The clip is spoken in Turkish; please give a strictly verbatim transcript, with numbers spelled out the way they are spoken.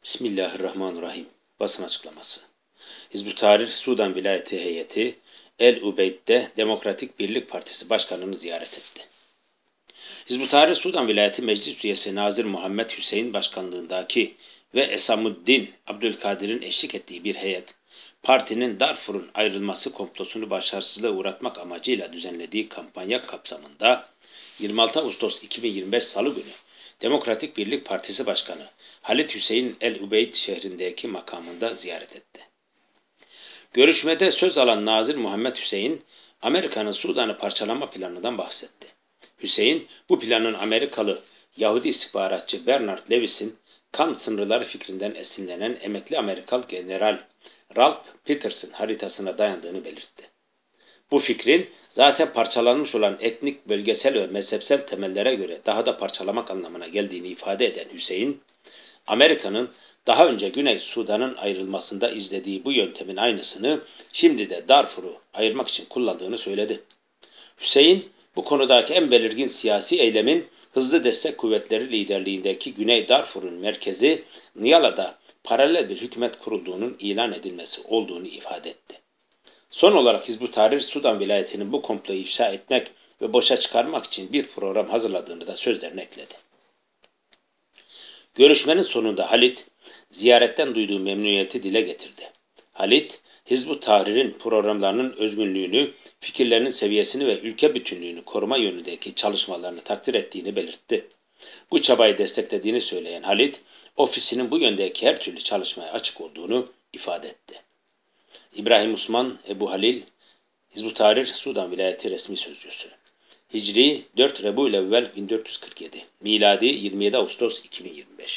Bismillahirrahmanirrahim. Basın açıklaması. Hizb-ut Tahrir Sudan Vilayeti Heyeti El Ubeyd'de Demokratik Birlik Partisi Başkanı'nı ziyaret etti. Hizb-ut Tahrir Sudan Vilayeti Meclis Üyesi Nazır Muhammed Hüseyin başkanlığındaki ve Esamuddin Abdülkadir'in eşlik ettiği bir heyet, partinin Darfur'un ayrılması komplosunu başarısızlığa uğratmak amacıyla düzenlediği kampanya kapsamında yirmi altı Ağustos iki bin yirmi beş Salı günü Demokratik Birlik Partisi Başkanı Halit Hüseyin El Ubeyd şehrindeki makamında ziyaret etti. Görüşmede söz alan Nazır Muhammed Hüseyin, Amerika'nın Sudan'ı parçalama planından bahsetti. Hüseyin, bu planın Amerikalı Yahudi istihbaratçı Bernard Lewis'in kan sınırları fikrinden esinlenen emekli Amerikalı General Ralph Peterson haritasına dayandığını belirtti. Bu fikrin zaten parçalanmış olan etnik, bölgesel ve mezhepsel temellere göre daha da parçalamak anlamına geldiğini ifade eden Hüseyin, Amerika'nın daha önce Güney Sudan'ın ayrılmasında izlediği bu yöntemin aynısını şimdi de Darfur'u ayırmak için kullandığını söyledi. Hüseyin, bu konudaki en belirgin siyasi eylemin Hızlı Destek Kuvvetleri liderliğindeki Güney Darfur'un merkezi Niyala'da paralel bir hükümet kurulduğunun ilan edilmesi olduğunu ifade etti. Son olarak Hizb-ut Tahrir Sudan vilayetinin bu komployu ifşa etmek ve boşa çıkarmak için bir program hazırladığını da sözlerine ekledi. Görüşmenin sonunda Halit, ziyaretten duyduğu memnuniyeti dile getirdi. Halit, Hizb-ut Tahrir'in programlarının özgünlüğünü, fikirlerinin seviyesini ve ülke bütünlüğünü koruma yönündeki çalışmalarını takdir ettiğini belirtti. Bu çabayı desteklediğini söyleyen Halit, ofisinin bu yöndeki her türlü çalışmaya açık olduğunu ifade etti. İbrahim Osman Ebu Halil, Hizb-ut Tahrir Sudan Vilayeti resmi sözcüsü. Hicri dört Rebû'l-Evvel bin dört yüz kırk yedi, miladi yirmi yedi Ağustos iki bin yirmi beş.